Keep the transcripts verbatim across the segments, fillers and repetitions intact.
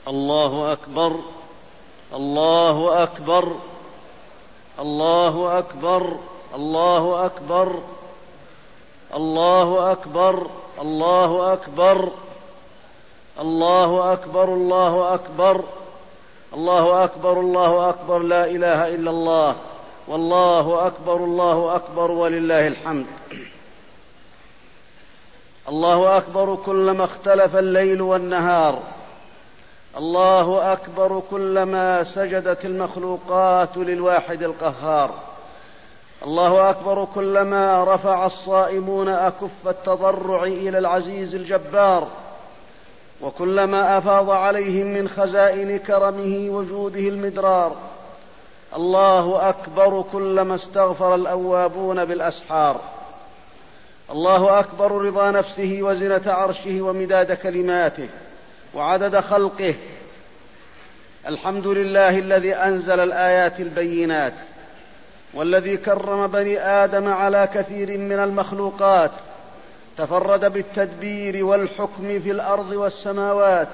الله أكبر الله أكبر الله أكبر الله أكبر الله أكبر الله أكبر الله أكبر الله أكبر الله أكبر الله أكبر لا إله إلا الله والله أكبر الله أكبر ولله الحمد. الله أكبر كلما اختلف الليل والنهار، الله أكبر كلما سجدت المخلوقات للواحد القهار، الله أكبر كلما رفع الصائمون أكف التضرع إلى العزيز الجبار، وكلما أفاض عليهم من خزائن كرمه وجوده المدرار، الله أكبر كلما استغفر الأوابون بالأسحار، الله أكبر رضا نفسه وزنة عرشه ومداد كلماته وعدد خلقه. الحمد لله الذي أنزل الآيات البينات، والذي كرم بني آدم على كثير من المخلوقات، تفرد بالتدبير والحكم في الأرض والسماوات،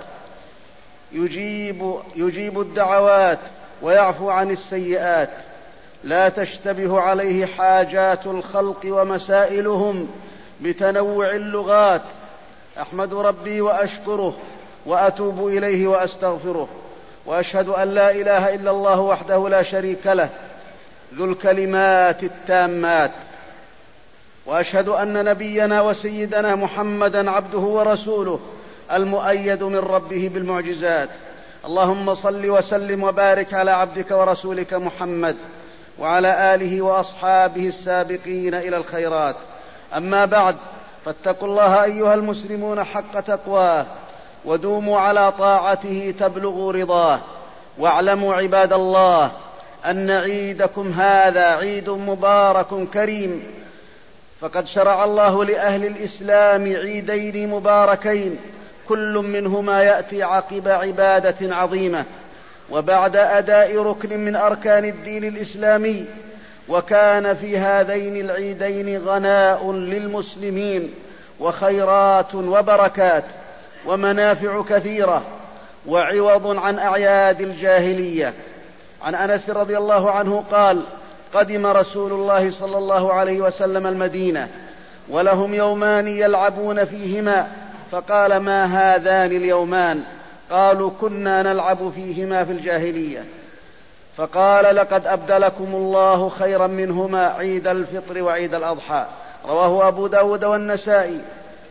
يجيب, يجيب الدعوات ويعفو عن السيئات، لا تشتبه عليه حاجات الخلق ومسائلهم بتنوع اللغات. أحمد ربي وأشكره وأتوب إليه وأستغفره، وأشهد أن لا إله إلا الله وحده لا شريك له ذو الكلمات التامات، وأشهد أن نبينا وسيدنا محمدا عبده ورسوله المؤيد من ربه بالمعجزات. اللهم صل وسلم وبارك على عبدك ورسولك محمد وعلى آله وأصحابه السابقين إلى الخيرات. أما بعد، فاتقوا الله أيها المسلمون حق تقواه، ودوموا على طاعته تبلغوا رضاه. واعلموا عباد الله أن عيدكم هذا عيد مبارك كريم، فقد شرع الله لأهل الإسلام عيدين مباركين، كل منهما يأتي عقب عبادة عظيمة وبعد أداء ركن من أركان الدين الإسلامي. وكان في هذين العيدين غناء للمسلمين وخيرات وبركات ومنافع كثيرة، وعوض عن أعياد الجاهلية. عن أنس رضي الله عنه قال: قدم رسول الله صلى الله عليه وسلم المدينة ولهم يومان يلعبون فيهما، فقال: ما هذان اليومان؟ قالوا: كنا نلعب فيهما في الجاهلية. فقال: لقد أبدلكم الله خيرا منهما عيد الفطر وعيد الأضحى. رواه أبو داود والنسائي.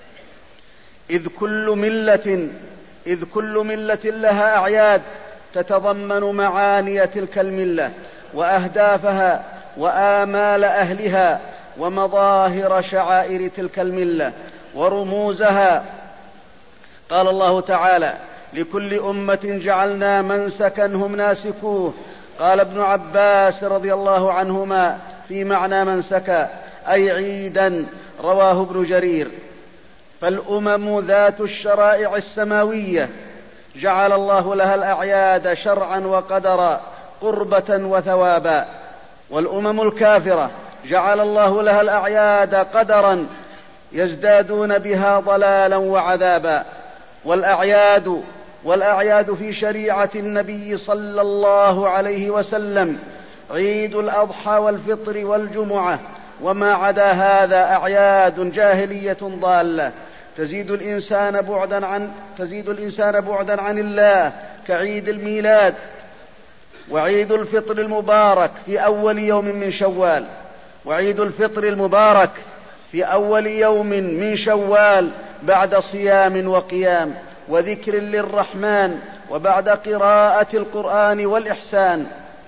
إذ كل ملة إذ كل ملة لها أعياد تتضمن معاني تلك الملة وأهدافها وآمال أهلها ومظاهر شعائر تلك الملة ورموزها. قال الله تعالى: لكل أمة جعلنا منسكا هم ناسكوه. قال ابن عباس رضي الله عنهما في معنى منسكا أي عيدا. رواه ابن جرير. فالأمم ذات الشرائع السماوية جعل الله لها الأعياد شرعا وقدرا، قربة وثوابا. والأمم الكافرة جعل الله لها الأعياد قدرا، يزدادون بها ضلالا وعذابا. والأعياد والأعياد في شريعة النبي صلى الله عليه وسلم عيد الأضحى والفطر والجمعة، وما عدا هذا أعياد جاهلية ضالة تزيد الإنسان بعدا عن تزيد الإنسان بعدا عن الله، كعيد الميلاد وعيد الفطر المبارك في أول يوم من شوال وعيد الفطر المبارك في أول يوم من شوال بعد صيام وقيام وذكر للرحمن وبعد قراءة القرآن والإحسان.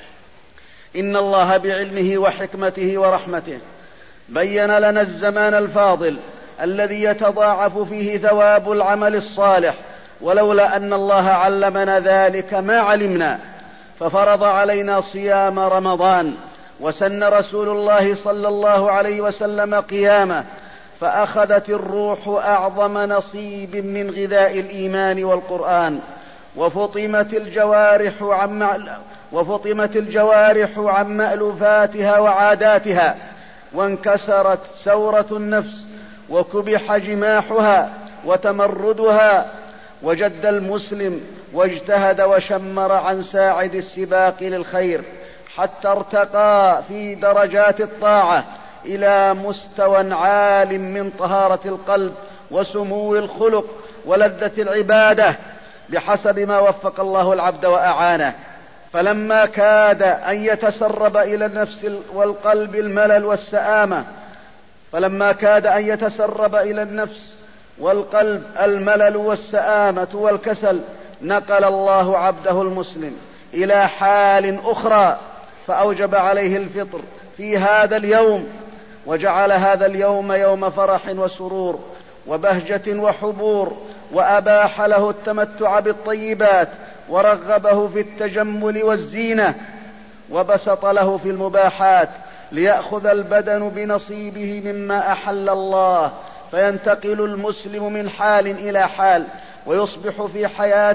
إن الله بعلمه وحكمته ورحمته بين لنا الزمان الفاضل الذي يتضاعف فيه ثواب العمل الصالح، ولولا أن الله علمنا ذلك ما علمنا. ففرض علينا صيام رمضان، وسن رسول الله صلى الله عليه وسلم قيامه، فأخذت الروح أعظم نصيب من غذاء الإيمان والقرآن، وفطمت الجوارح عن وفطمت الجوارح عن مألوفاتها وعاداتها، وانكسرت سورة النفس، وكبح جماحها وتمردها. وجد المسلم واجتهد وشمر عن ساعد السباق للخير حتى ارتقى في درجات الطاعة إلى مستوى عال من طهارة القلب وسمو الخلق ولذة العبادة بحسب ما وفق الله العبد وأعانه. فلما كاد أن يتسرب إلى النفس والقلب الملل والسآمة فلما كاد أن يتسرب إلى النفس والقلب الملل والسآمة والكسل نقل الله عبده المسلم إلى حال أخرى فأوجب عليه الفطر في هذا اليوم، وجعل هذا اليوم يوم فرح وسرور وبهجة وحبور، وأباح له التمتع بالطيبات ورغبه في التجمل والزينة وبسط له في المباحات ليأخذ البدن بنصيبه مما أحل الله، فينتقل المسلم من حال إلى حال ويصبح في حياة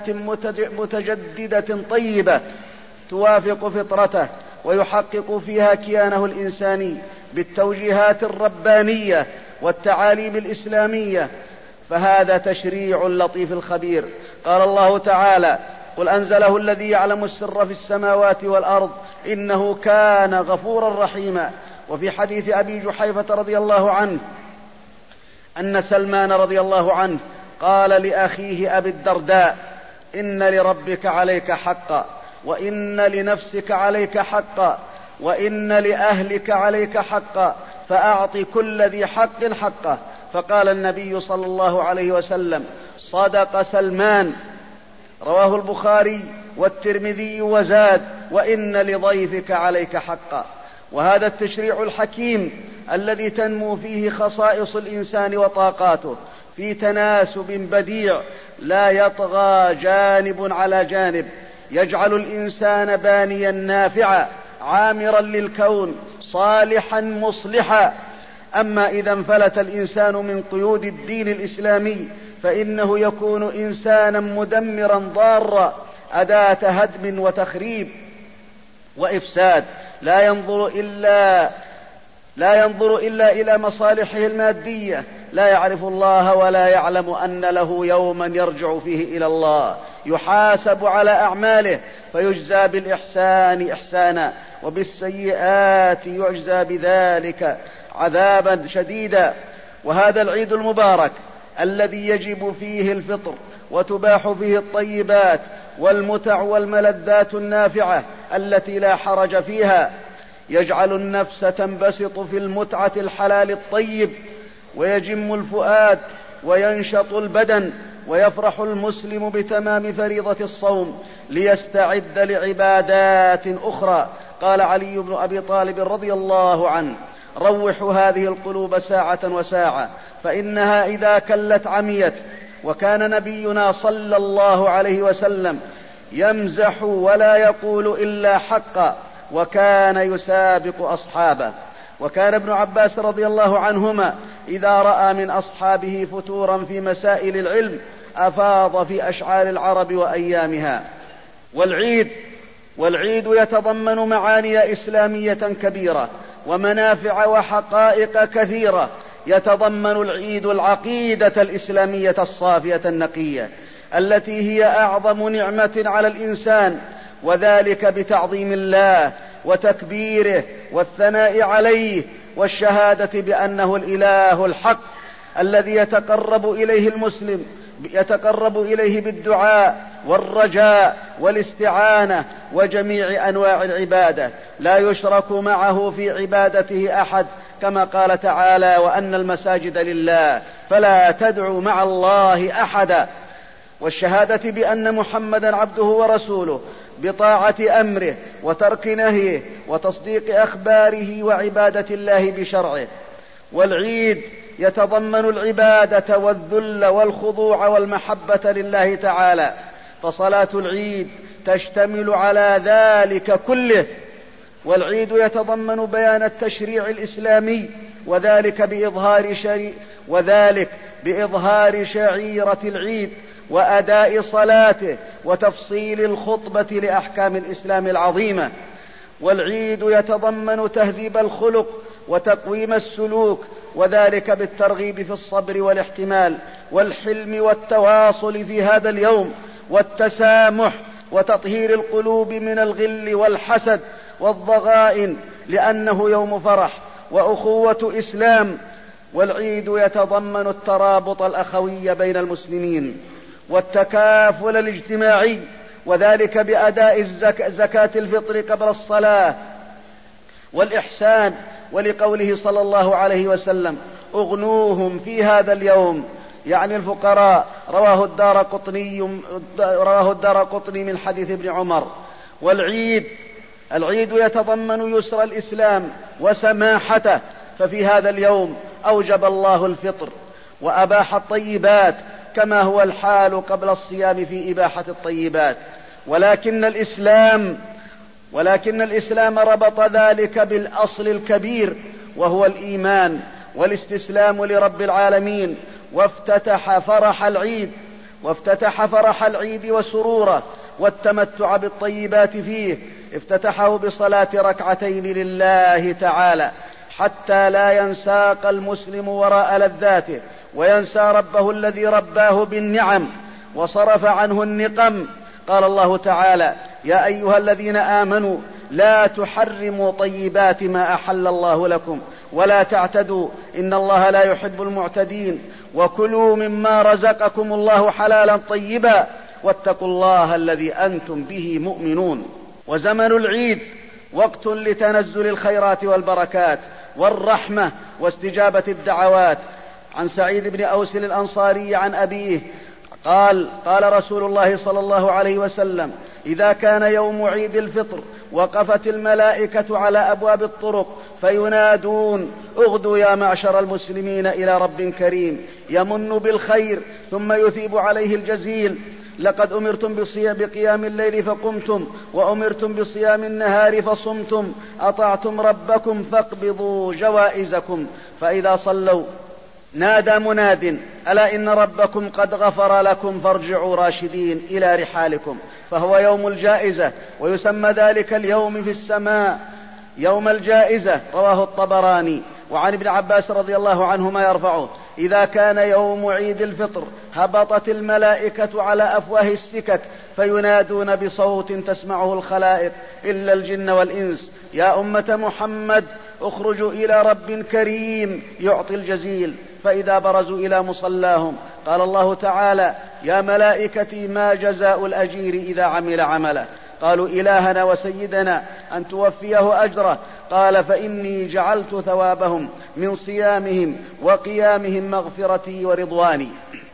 متجددة طيبة توافق فطرته ويحقق فيها كيانه الإنساني بالتوجيهات الربانية والتعاليم الإسلامية. فهذا تشريع لطيف الخبير. قال الله تعالى: قل أنزله الذي يعلم السر في السماوات والأرض إنه كان غفورا رحيما. وفي حديث أبي جحيفة رضي الله عنه أن سلمان رضي الله عنه قال لأخيه أبي الدرداء: إن لربك عليك حقا، وإن لنفسك عليك حقا، وإن لأهلك عليك حقا، فأعط كل ذي حق حقه. فقال النبي صلى الله عليه وسلم: صدق سلمان. رواه البخاري والترمذي وزاد: وإن لضيفك عليك حقا. وهذا التشريع الحكيم الذي تنمو فيه خصائص الإنسان وطاقاته في تناسب بديع لا يطغى جانب على جانب، يجعل الإنسان بانيا نافعا عامرا للكون صالحا مصلحا. أما إذا انفلت الإنسان من قيود الدين الإسلامي فإنه يكون إنسانا مدمرا ضارا أداة هدم وتخريب وإفساد، لا ينظر إلا لا ينظر إلا إلى مصالحه المادية، لا يعرف الله ولا يعلم أن له يوما يرجع فيه إلى الله يحاسب على أعماله فيجزى بالإحسان إحسانا وبالسيئات يجزى بذلك عذابا شديدا. وهذا العيد المبارك الذي يجب فيه الفطر وتباح فيه الطيبات والمتع والملذات النافعة التي لا حرج فيها، يجعل النفس تنبسط في المتعة الحلال الطيب، ويجم الفؤاد وينشط البدن، ويفرح المسلم بتمام فريضة الصوم ليستعد لعبادات أخرى. قال علي بن أبي طالب رضي الله عنه: روحوا هذه القلوب ساعة وساعة فإنها إذا كلت عميت. وكان نبينا صلى الله عليه وسلم يمزح ولا يقول إلا حقا، وكان يسابق أصحابه. وكان ابن عباس رضي الله عنهما إذا رأى من أصحابه فتورا في مسائل العلم أفاض في أشعار العرب وأيامها. والعيد والعيد يتضمن معاني إسلامية كبيرة ومنافع وحقائق كثيرة. يتضمن العيد العقيدة الإسلامية الصافية النقية التي هي أعظم نعمة على الإنسان، وذلك بتعظيم الله وتكبيره والثناء عليه والشهادة بأنه الإله الحق الذي يتقرب إليه المسلم يتقرب إليه بالدعاء والرجاء والاستعانة وجميع أنواع العبادة، لا يشرك معه في عبادته أحد، كما قال تعالى: وأن المساجد لله فلا تدعوا مع الله أحدا. والشهادة بأن محمدا عبده ورسوله بطاعة أمره وترك نهيه وتصديق أخباره وعبادة الله بشرعه. والعيد يتضمن العبادة والذل والخضوع والمحبة لله تعالى، فصلاة العيد تشتمل على ذلك كله. والعيد يتضمن بيان التشريع الإسلامي وذلك بإظهار شري... وذلك بإظهار شعيرة العيد وأداء صلاته وتفصيل الخطبة لأحكام الإسلام العظيمة. والعيد يتضمن تهذيب الخلق وتقويم السلوك، وذلك بالترغيب في الصبر والاحتمال والحلم والتواصل في هذا اليوم، والتسامح وتطهير القلوب من الغل والحسد والضغائن، لأنه يوم فرح وأخوة إسلام. والعيد يتضمن الترابط الأخوي بين المسلمين والتكافل الاجتماعي، وذلك بأداء زكاة الفطر قبل الصلاة والإحسان، ولقوله صلى الله عليه وسلم: اغنوهم في هذا اليوم، يعني الفقراء. رواه الدارقطني رواه الدارقطني من حديث ابن عمر. والعيد العيد يتضمن يسر الإسلام وسماحته، ففي هذا اليوم أوجب الله الفطر وأباح الطيبات، كما هو الحال قبل الصيام في إباحة الطيبات. ولكن الإسلام ولكن الإسلام ربط ذلك بالأصل الكبير، وهو الإيمان والاستسلام لرب العالمين، وافتتح فرح العيد وافتتح فرح العيد وسروره والتمتع بالطيبات فيه، افتتحه بصلاة ركعتين لله تعالى، حتى لا ينساق المسلم وراء لذاته وينسى ربه الذي رباه بالنعم وصرف عنه النقم. قال الله تعالى: يا أيها الذين آمنوا لا تحرموا طيبات ما أحل الله لكم ولا تعتدوا إن الله لا يحب المعتدين، وكلوا مما رزقكم الله حلالا طيبا واتقوا الله الذي أنتم به مؤمنون. وزمن العيد وقت لتنزل الخيرات والبركات والرحمة واستجابة الدعوات. عن سعيد بن أوس الأنصاري عن أبيه قال: قال رسول الله صلى الله عليه وسلم: إذا كان يوم عيد الفطر وقفت الملائكة على أبواب الطرق فينادون: اغدوا يا معشر المسلمين إلى رب كريم يمن بالخير ثم يثيب عليه الجزيل. لقد أمرتم بقيام الليل فقمتم، وأمرتم بصيام النهار فصمتم، أطعتم ربكم فاقبضوا جوائزكم. فإذا صلوا نادى مناد: ألا إن ربكم قد غفر لكم فارجعوا راشدين إلى رحالكم. فهو يوم الجائزة، ويسمى ذلك اليوم في السماء يوم الجائزة. رواه الطبراني. وعن ابن عباس رضي الله عنهما يرفعه: إذا كان يوم عيد الفطر هبطت الملائكة على أفواه السكك فينادون بصوت تسمعه الخلائق إلا الجن والإنس: يا أمة محمد اخرجوا إلى رب كريم يعطي الجزيل. فإذا برزوا إلى مصلاهم قال الله تعالى: يا ملائكتي ما جزاء الأجير إذا عمل عمله؟ قالوا: إلهنا وسيدنا أن توفيه أجره. قال: فإني جعلت ثوابهم من صيامهم وقيامهم مغفرتي ورضواني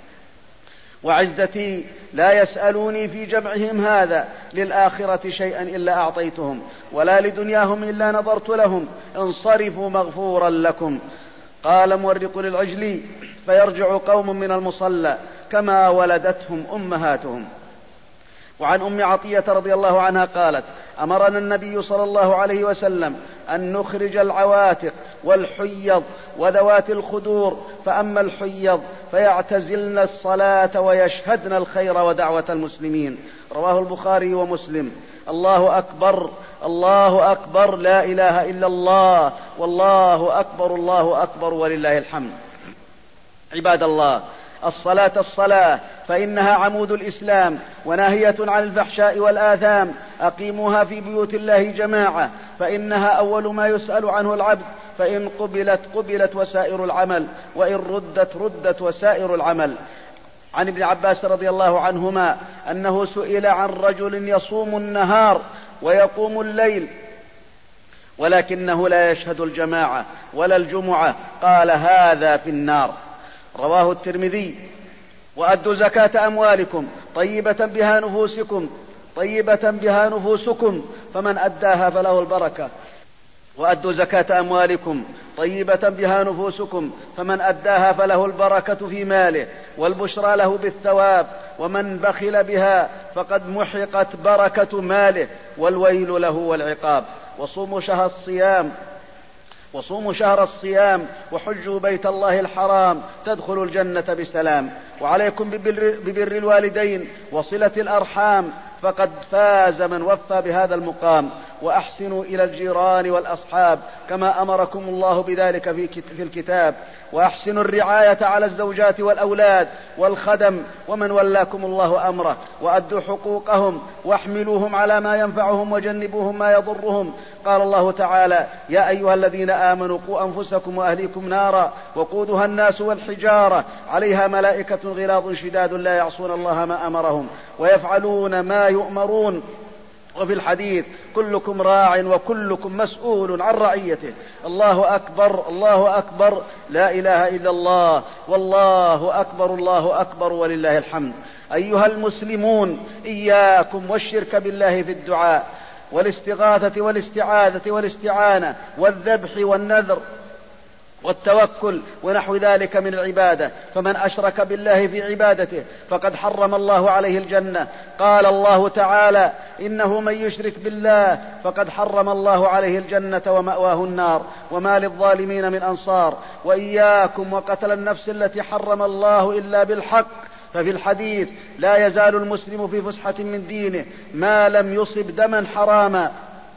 وعزتي، لا يسألوني في جمعهم هذا للآخرة شيئا إلا أعطيتهم، ولا لدنياهم إلا نظرت لهم، انصرفوا مغفورا لكم. قال مورق للعجلي: فيرجع قوم من المصلى كما ولدتهم أمهاتهم. وعن أم عطية رضي الله عنها قالت: أمرنا النبي صلى الله عليه وسلم أن نخرج العواتق والحيض وذوات الخدور، فأما الحيض فيعتزلن الصلاة ويشهدن الخير ودعوة المسلمين. رواه البخاري ومسلم. الله أكبر، الله أكبر، لا إله إلا الله، والله أكبر، الله أكبر، ولله الحمد. عباد الله، الصلاة الصلاة فإنها عمود الإسلام وناهية عن الفحشاء والآثام. أقيموها في بيوت الله جماعة، فإنها أول ما يسأل عنه العبد، فإن قبلت قبلت وسائر العمل، وإن ردت ردت وسائر العمل. عن ابن عباس رضي الله عنهما أنه سئل عن رجل يصوم النهار ويقوم الليل ولكنه لا يشهد الجماعة ولا الجمعة، قال: هذا في النار. رواه الترمذي. وأدوا زكاة أموالكم طيبة بها نفوسكم طيبة بها نفوسكم فمن أداها فله البركة وأدوا زكاة أموالكم طيبة بها نفوسكم فمن أداها فله البركة في ماله والبشرى له بالثواب، ومن بخل بها فقد محقت بركة ماله والويل له والعقاب. وصوموا شهر الصيام وصوموا شهر الصيام وحجوا بيت الله الحرام تدخلوا الجنة بسلام. وعليكم ببر, ببر الوالدين وصلة الأرحام، فقد فاز من وفى بهذا المقام. وأحسنوا إلى الجيران والأصحاب كما أمركم الله بذلك في الكتاب، وأحسنوا الرعاية على الزوجات والأولاد والخدم ومن ولاكم الله أمره، وأدوا حقوقهم واحملوهم على ما ينفعهم وجنبوهم ما يضرهم. قال الله تعالى: يا أيها الذين آمنوا قوا أنفسكم وأهليكم نارا وقودها الناس والحجارة عليها ملائكة غلاظ شداد لا يعصون الله ما أمرهم ويفعلون ما يؤمرون. وفي الحديث: كلكم راع وكلكم مسؤول عن رعيته. الله أكبر، الله أكبر، لا إله إلا الله، والله أكبر، الله أكبر، ولله الحمد. أيها المسلمون، إياكم والشرك بالله في الدعاء والاستغاثة والاستعاذة والاستعانة والذبح والنذر والتوكل ونحو ذلك من العبادة، فمن أشرك بالله في عبادته فقد حرم الله عليه الجنة. قال الله تعالى: إنه من يشرك بالله فقد حرم الله عليه الجنة ومأواه النار وما للظالمين من أنصار. وإياكم وقتل النفس التي حرم الله إلا بالحق، ففي الحديث: لا يزال المسلم في فسحة من دينه ما لم يصب دما حراما.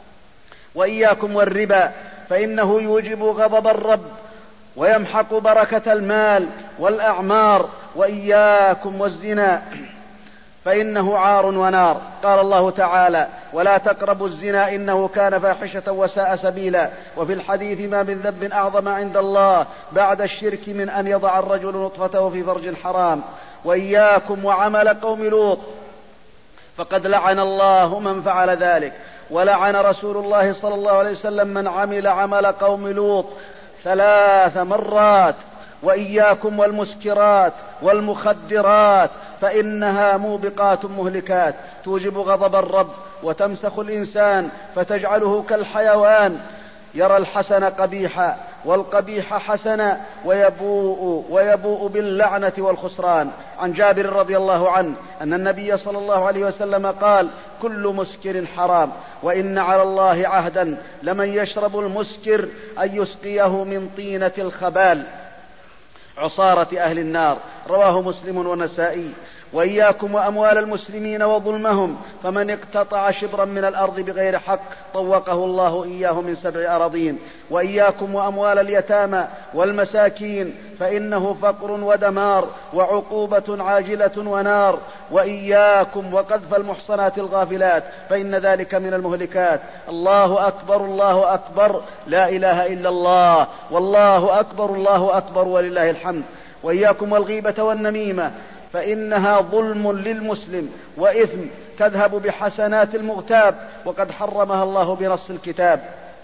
وإياكم والربا، فإنه يوجب غضب الرب ويمحق بركة المال والأعمار. وإياكم والزنا، فإنه عار ونار. قال الله تعالى: ولا تقربوا الزنا إنه كان فاحشة وساء سبيلا. وفي الحديث: ما من ذنب أعظم عند الله بعد الشرك من أن يضع الرجل نطفته في فرج حرام. وإياكم وعمل قوم لوط، فقد لعن الله من فعل ذلك، ولعن رسول الله صلى الله عليه وسلم من عمل عمل قوم لوط ثلاث مرات. وإياكم والمسكرات والمخدرات، فإنها موبقات مهلكات توجب غضب الرب وتمسخ الإنسان فتجعله كالحيوان، يرى الحسن قبيحا والقبيح حسنا ويبوء, ويبوء باللعنة والخسران. عن جابر رضي الله عنه أن النبي صلى الله عليه وسلم قال: كل مسكر حرام، وإن على الله عهدا لمن يشرب المسكر أن يسقيه من طينة الخبال عصارة أهل النار. رواه مسلم والنسائي. وإياكم وأموال المسلمين وظلمهم، فمن اقتطع شبرا من الأرض بغير حق طوقه الله إياه من سبع أراضين. وإياكم وأموال اليتامى والمساكين، فإنه فقر ودمار وعقوبة عاجلة ونار. وإياكم وقذف المحصنات الغافلات، فإن ذلك من المهلكات. الله أكبر، الله أكبر، لا إله إلا الله، والله أكبر، الله أكبر، ولله الحمد. وإياكم والغيبة والنميمة، فإنها ظلم للمسلم وإثم تذهب بحسنات المغتاب، وقد حرمها الله بنص الكتاب.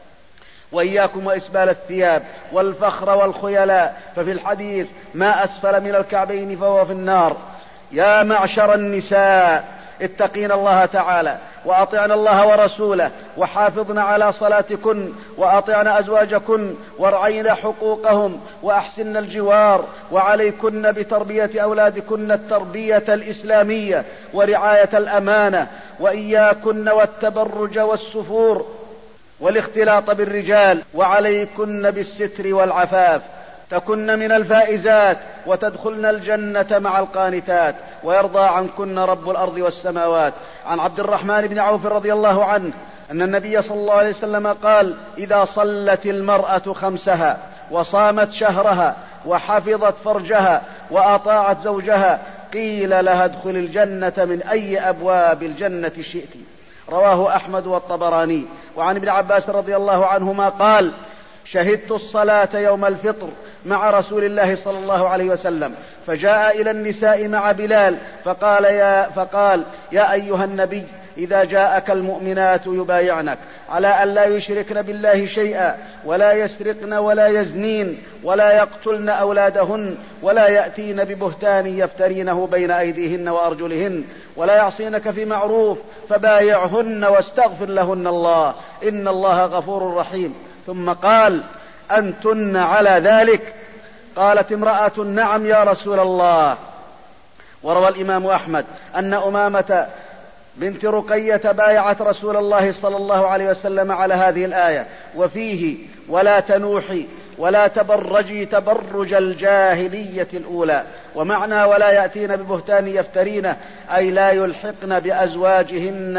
وإياكم وإسبال الثياب والفخر والخيلاء، ففي الحديث: ما أسفل من الكعبين فهو في النار. يا معشر النساء، اتقين الله تعالى وأطعن الله ورسوله، وحافظن على صلاتكن، وأطعن أزواجكن، وارعين حقوقهم، وأحسن الجوار، وعليكن بتربية أولادكن التربية الإسلامية ورعاية الأمانة. وإياكن والتبرج والسفور والاختلاط بالرجال، وعليكن بالستر والعفاف، تكن من الفائزات وتدخلن الجنة مع القانتات، ويرضى عنكن رب الأرض والسماوات. عن عبد الرحمن بن عوف رضي الله عنه أن النبي صلى الله عليه وسلم قال: إذا صلت المرأة خمسها وصامت شهرها وحفظت فرجها وأطاعت زوجها قيل لها ادخل الجنة من أي أبواب الجنة شئت. رواه أحمد والطبراني. وعن ابن عباس رضي الله عنهما قال: شهدت الصلاة يوم الفطر مع رسول الله صلى الله عليه وسلم، فجاء إلى النساء مع بلال فقال يا, فقال يا أيها النبي، إذا جاءك المؤمنات يبايعنك على أن لا يشركن بالله شيئا ولا يسرقن ولا يزنين ولا يقتلن أولادهن ولا يأتين ببهتان يفترينه بين أيديهن وأرجلهن ولا يعصينك في معروف فبايعهن واستغفر لهن الله إن الله غفور رحيم. ثم قال: أنتن على ذلك؟ قالت امرأة: نعم يا رسول الله. وروى الإمام أحمد أن أمامة بنت رقية بايعت رسول الله صلى الله عليه وسلم على هذه الآية، وفيه: ولا تنوحي ولا تبرجي تبرج الجاهلية الأولى. ومعنى ولا يأتين ببهتان يفترينه أي لا يلحقن بأزواجهن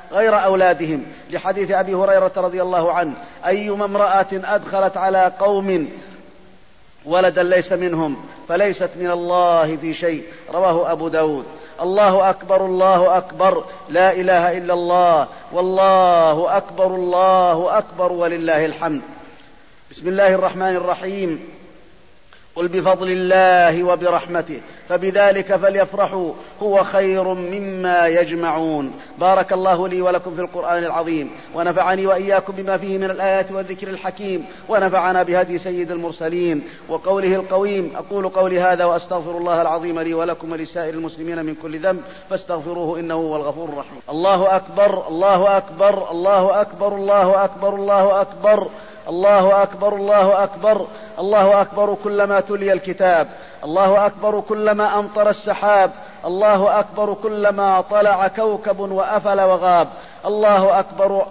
غير أولادهم، لحديث أبي هريرة رضي الله عنه: أيما امرأة أدخلت على قوم ولدا ليس منهم فليست من الله في شيء. رواه أبو داود. الله أكبر الله أكبر، لا إله إلا الله، والله أكبر الله أكبر ولله الحمد. بسم الله الرحمن الرحيم. قل بفضل الله وبرحمته فبذلك فليفرحوا هو خير مما يجمعون. بارك الله لي ولكم في القرآن العظيم، ونفعني وإياكم بما فيه من الآيات والذكر الحكيم، ونفعنا بهدي سيد المرسلين وقوله القويم. أقول قولي هذا وأستغفر الله العظيم لي ولكم ولسائر المسلمين من كل ذنب فاستغفروه إنه هو الغفور الرحيم. الله أكبر الله أكبر الله أكبر الله أكبر الله أكبر الله أكبر الله أكبر الله أكبر كلما تلي الكتاب، الله أكبر كلما أمطر السحاب، الله أكبر كلما طلع كوكب وأفل وغاب، الله أكبر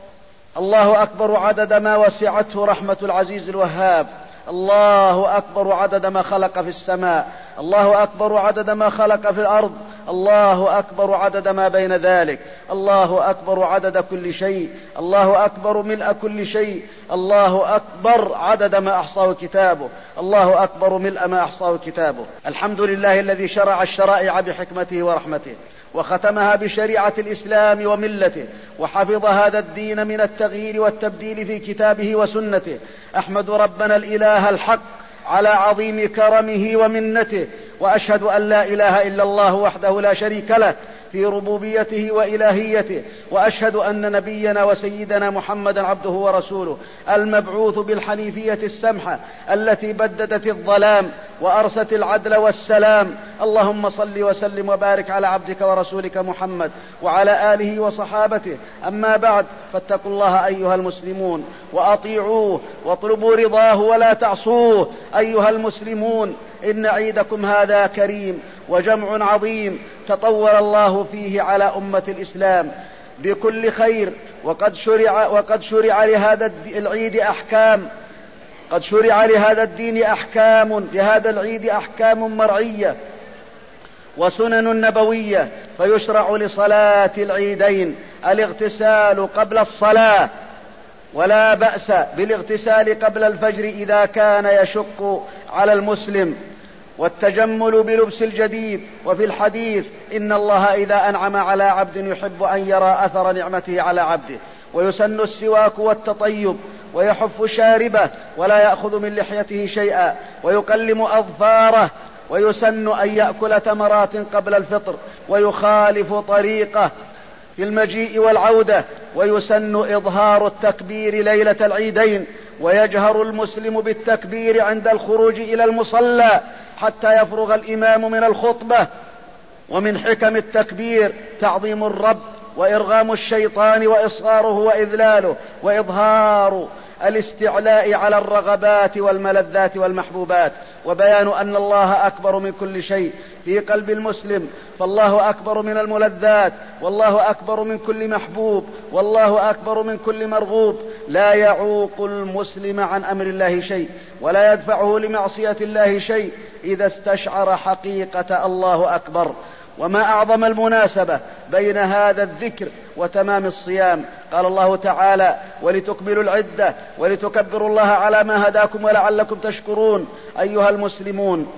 الله أكبر عدد ما وسعته رحمة العزيز الوهاب، الله أكبر عدد ما خلق في السماء، الله أكبر عدد ما خلق في الأرض، الله أكبر عدد ما بين ذلك، الله أكبر عدد كل شيء، الله أكبر ملء كل شيء، الله أكبر عدد ما أحصاه كتابه، الله أكبر ملء ما أحصاه كتابه. الحمد لله الذي شرع الشرائع بحكمته ورحمته، وختمها بشريعة الإسلام وملته، وحفظ هذا الدين من التغيير والتبديل في كتابه وسنته. أحمد ربنا الإله الحق على عظيم كرمه ومنته، وأشهد أن لا إله إلا الله وحده لا شريك له في ربوبيته وإلهيته، وأشهد أن نبينا وسيدنا محمدا عبده ورسوله المبعوث بالحنيفية السمحة التي بددت الظلام وأرست العدل والسلام. اللهم صل وسلم وبارك على عبدك ورسولك محمد وعلى آله وصحابته. أما بعد، فاتقوا الله أيها المسلمون وأطيعوه واطلبوا رضاه ولا تعصوه. أيها المسلمون، إن عيدكم هذا كريم وجمع عظيم تطول الله فيه على أمة الإسلام بكل خير، وقد شرع, وقد شرع لهذا العيد أحكام قد شرع لهذا الدين أحكام لهذا العيد أحكام مرعية وسنن نبوية. فيشرع لصلاة العيدين الاغتسال قبل الصلاة، ولا بأس بالاغتسال قبل الفجر إذا كان يشق على المسلم، والتجمل بلبس الجديد. وفي الحديث: إن الله إذا أنعم على عبد يحب أن يرى أثر نعمته على عبده. ويسن السواك والتطيب، ويحف شاربه ولا يأخذ من لحيته شيئا، ويقلم أظفاره. ويسن أن يأكل تمرات قبل الفطر، ويخالف طريقه في المجيء والعودة. ويسن إظهار التكبير ليلة العيدين، ويجهر المسلم بالتكبير عند الخروج إلى المصلى حتى يفرغ الإمام من الخطبة. ومن حكم التكبير تعظيم الرب وإرغام الشيطان وإصغاره وإذلاله، وإظهار الاستعلاء على الرغبات والملذات والمحبوبات، وبيان أن الله أكبر من كل شيء في قلب المسلم. فالله أكبر من الملذات، والله أكبر من كل محبوب، والله أكبر من كل مرغوب. لا يعوق المسلم عن أمر الله شيء، ولا يدفعه لمعصية الله شيء إذا استشعر حقيقة الله أكبر. وما أعظم المناسبة بين هذا الذكر وتمام الصيام. قال الله تعالى: ولتكملوا العدة ولتكبروا الله على ما هداكم ولعلكم تشكرون. أيها المسلمون،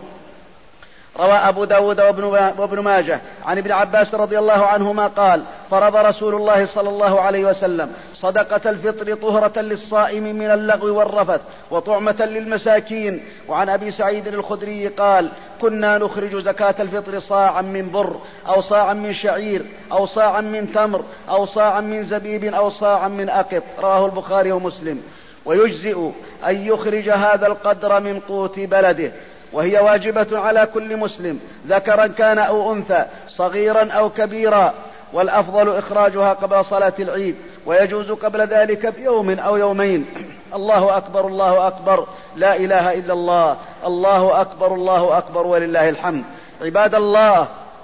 روى أبو داود وابن ماجه عن ابن عباس رضي الله عنهما قال: فرض رسول الله صلى الله عليه وسلم صدقة الفطر طهرة للصائم من اللغو والرفث وطعمة للمساكين. وعن أبي سعيد الخدري قال: كنا نخرج زكاة الفطر صاعا من بر، أو صاعا من شعير، أو صاعا من تمر، أو صاعا من زبيب، أو صاعا من أقط. رواه البخاري ومسلم. ويجزئ أن يخرج هذا القدر من قوت بلده، وهي واجبة على كل مسلم ذكرا كان أو أنثى، صغيرا أو كبيرا، والأفضل إخراجها قبل صلاة العيد، ويجوز قبل ذلك بيوم أو يومين. الله أكبر الله أكبر، لا إله إلا الله، الله أكبر الله أكبر ولله الحمد. عباد الله،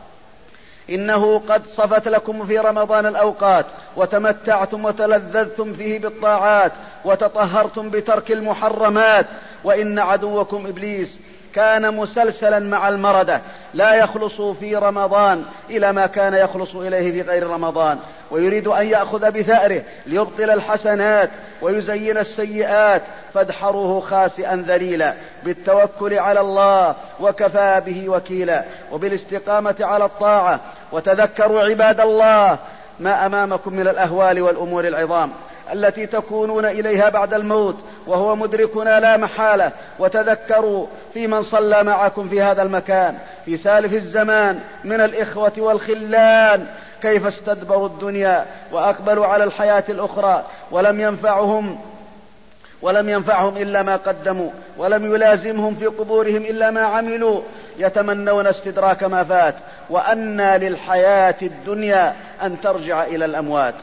إنه قد صفت لكم في رمضان الأوقات، وتمتعتم وتلذذتم فيه بالطاعات، وتطهرتم بترك المحرمات. وإن عدوكم إبليس كان مسلسلا مع المردة لا يخلص في رمضان إلى ما كان يخلص إليه في غير رمضان، ويريد أن يأخذ بثأره ليبطل الحسنات ويزين السيئات، فادحروه خاسئا ذليلا بالتوكل على الله وكفى به وكيلا، وبالاستقامة على الطاعة. وتذكروا عباد الله ما أمامكم من الأهوال والأمور العظام التي تكونون إليها بعد الموت، وهو مدركنا لا محالة. وتذكروا في من صلى معكم في هذا المكان في سالف الزمان من الإخوة والخلان كيف استدبروا الدنيا وأقبلوا على الحياة الأخرى، ولم ينفعهم ولم ينفعهم إلا ما قدموا، ولم يلازمهم في قبورهم إلا ما عملوا، يتمنون استدراك ما فات. وأنى للحياة الدنيا أن ترجع إلى الأموات،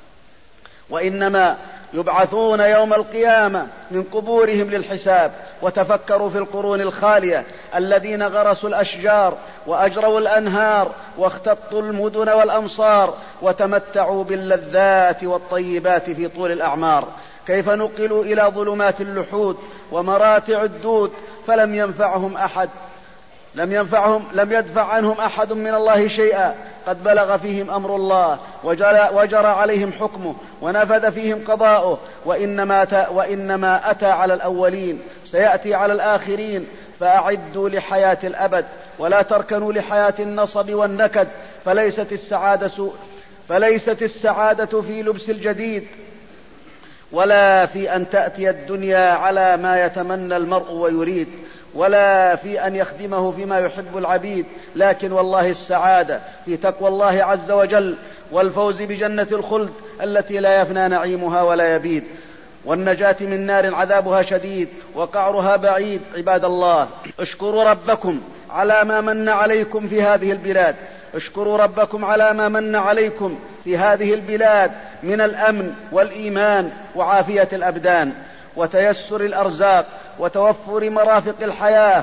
وإنما يبعثون يوم القيامة من قبورهم للحساب. وتفكروا في القرون الخالية الذين غرسوا الأشجار وأجروا الأنهار واختطوا المدن والأمصار وتمتعوا باللذات والطيبات في طول الأعمار، كيف نقلوا إلى ظلمات اللحود ومراتع الدود فلم ينفعهم أحد لم ينفعهم لم يدفع عنهم أحد من الله شيئا. قد بلغ فيهم أمر الله وجرى عليهم حكمه ونفذ فيهم قضاؤه، وإنما, وإنما أتى على الأولين سيأتي على الآخرين. فأعدوا لحياة الأبد ولا تركنوا لحياة النصب والنكد، فليست السعادة, فليست السعادة في لبس الجديد ولا في أن تأتي الدنيا على ما يتمنى المرء ويريد، ولا في أن يخدمه فيما يحب العبيد، لكن والله السعادة في تقوى الله عز وجل والفوز بجنة الخلد التي لا يفنى نعيمها ولا يبيد، والنجاة من نار عذابها شديد وقعرها بعيد. عباد الله، اشكروا ربكم على ما من عليكم في هذه البلاد، اشكروا ربكم على ما من عليكم في هذه البلاد من الأمن والإيمان وعافية الأبدان وتيسر الأرزاق وتوفر مرافق الحياة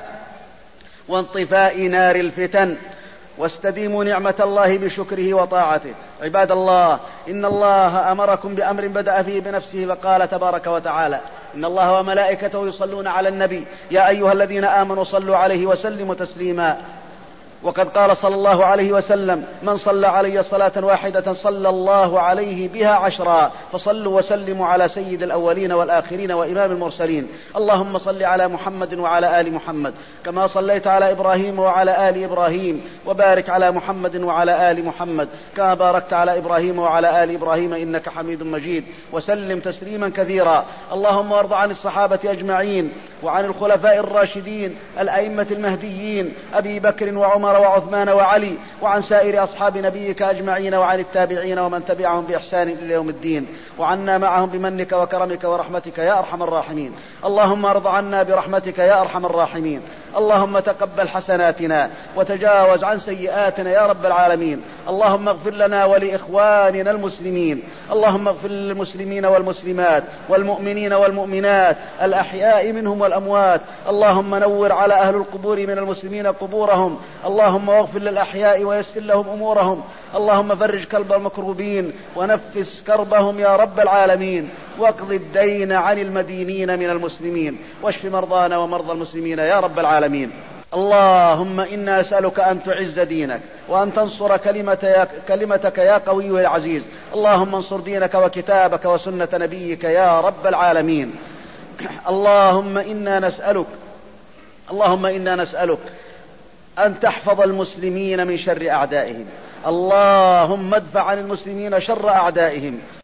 وانطفاء نار الفتن، واستديموا نعمة الله بشكره وطاعته. عباد الله، إن الله أمركم بأمر بدأ فيه بنفسه فقال تبارك وتعالى: إن الله وملائكته يصلون على النبي يا أيها الذين آمنوا صلوا عليه وسلموا تسليما. وقد قال صلى الله عليه وسلم: من صلى علي صلاة واحدة صلى الله عليه بها عشرا، فصلوا وسلموا على سيد الأولين والآخرين وإمام المرسلين. اللهم صل على محمد وعلى آل محمد كما صليت على إبراهيم وعلى آل إبراهيم، وبارك على محمد وعلى آل محمد كما باركت على إبراهيم وعلى آل إبراهيم إنك حميد مجيد، وسلم تسليما كثيرا. اللهم وارض عن الصحابة أجمعين وعن الخلفاء الراشدين الأئمة المهديين أبي بكر وعمر وعثمان وعلي، وعن سائر أصحاب نبيك أجمعين، وعن التابعين ومن تبعهم بإحسان إلى يوم الدين، وعنا معهم بمنك وكرمك ورحمتك يا أرحم الراحمين. اللهم ارض عنا برحمتك يا أرحم الراحمين. اللهم تقبل حسناتنا وتجاوز عن سيئاتنا يا رب العالمين. اللهم اغفر لنا ولإخواننا المسلمين، اللهم اغفر للمسلمين والمسلمات والمؤمنين والمؤمنات الأحياء منهم والأموات. اللهم نور على أهل القبور من المسلمين قبورهم، اللهم واغفر للأحياء ويسر لهم أمورهم. اللهم فرج كرب المكروبين ونفس كربهم يا رب العالمين، واقض الدين عن المدينين من المسلمين، واشف مرضانا ومرضى المسلمين يا رب العالمين. اللهم إنا نسألك أن تعز دينك وأن تنصر كلمتك يا قوي يا عزيز. اللهم انصر دينك وكتابك وسنة نبيك يا رب العالمين. اللهم إنا نسألك اللهم إنا نسألك أن تحفظ المسلمين من شر أعدائهم. اللهم ادفع عن المسلمين شر أعدائهم